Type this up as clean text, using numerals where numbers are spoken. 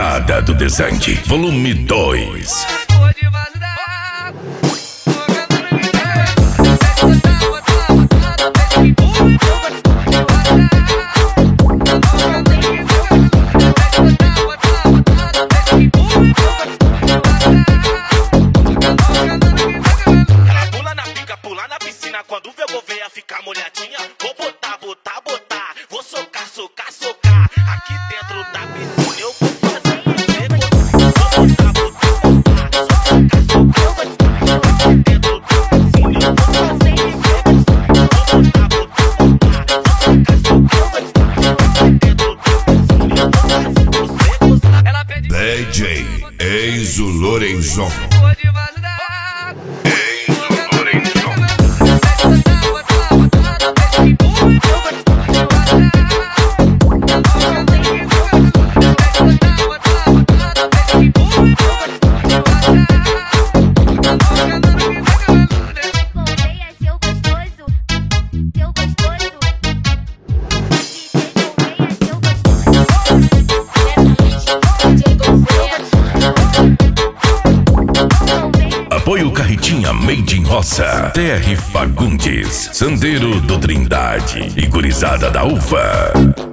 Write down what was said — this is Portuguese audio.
Gurizada do Desante, volume 2. Quando vê, eu vou ver a ficar molhadinha. Vou botar, botar, botar. Vou socar, socar, socar. Aqui dentro da piscina eu vou fazer você gostar. Vou botar, botar, botar. Socar, socar, socar. Aqui dentro da piscina eu vou fazer você gostar. Vou botar, botar, botar. Socar, socar, socar. Aqui dentro da piscina eu vou fazer você gostar. Ela pede DJ Enzo Lorenzon. Apoio Carretinha Made in Roça, TR Fagundes, Sandeiro do Trindade e Gurizada da Uva.